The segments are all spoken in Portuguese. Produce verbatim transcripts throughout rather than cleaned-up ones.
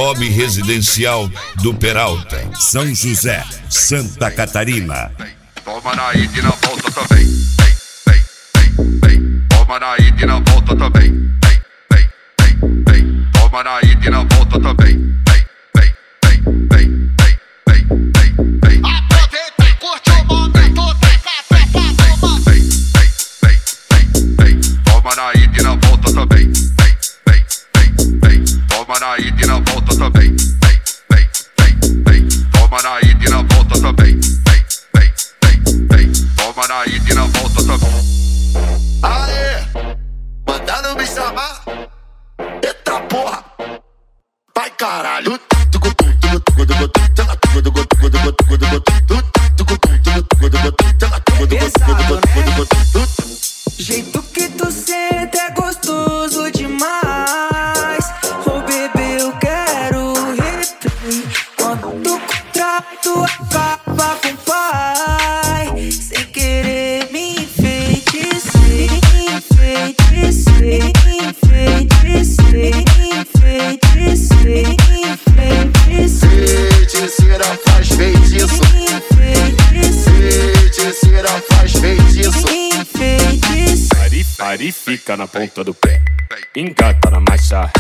Bob Residencial do Peralta, São José, Santa Catarina. Toma na ida e na volta também. Vem, vem, vem, vem. Toma na ida e na volta também. Vem, vem, vem, vem. Toma na ida e na volta também. Vem, vem, vem, vem, vem, vem, vem, vem. Aproveita e curte o momento, taca a fé pra tomar. Vem, vem, vem, vem, vem. Toma na ida e na volta também. Vem, vem, vem, vem. Toma na ida e na volta também. Vem, vem, vem, vem. Toma na ida e na volta também. Toma na ida e na volta também. Aê, mandaram me chamar. Eita porra, vai caralho. Jeito que tu senta é gostoso demais. Ô bebê, eu quero replay. Quando o contrato acaba com o pai, sem querer me enfeiticer, enfeiticer, enfeiticer, enfeiticer, enfeiticer. Feiticeira faz feitiço. Feiticeira faz feitiço. Pare, fica na ponta do pé, engata na marcha.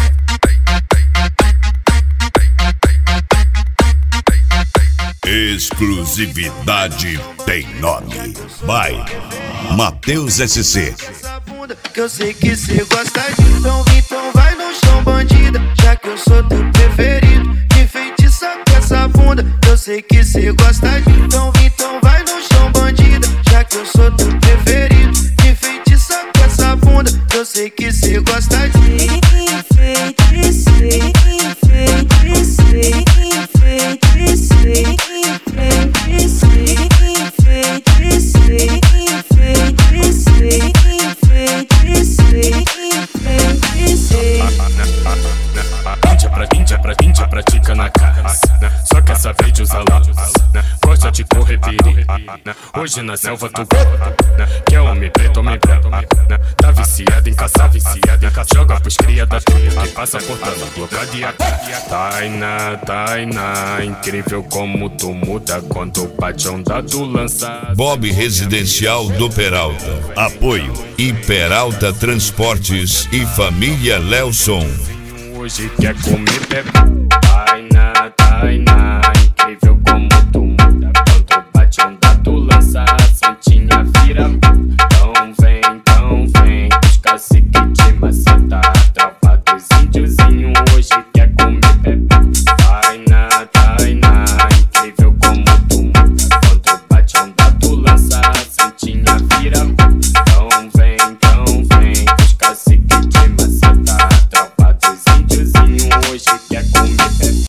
Exclusividade tem nome. Vai, Matheus S C. Que eu sei que cê gosta de então, então vai no chão, bandida. Já que eu sou teu preferido, me feitiça com essa bunda. Eu sei que cê gosta de então, então vai no chão, bandida. Já que eu sou teu preferido, me feitiça com essa bunda. Eu sei que cê gosta de enfeiticer, enfeiticer, enfeiticer, enfeiticer, enfeiticer, enfeiticer, enfeiticer, enfeiticer. Índia pra índia pra índia pratica na casa. Só quer saber de usar lá. Gosta de correr perigo. Hoje na selva tu quer homem preto, homem branco. Tá viciado em caçar, viciado em caçar. Joga pros cria da tua que passa portando bloqueado de aqui. Tainá, Tainá, incrível como tu muda quando bate onda tu lança. Bob Residencial do Peralta. Apoio E Peralta Transportes e Família Lelson. Hoje quer comer pé.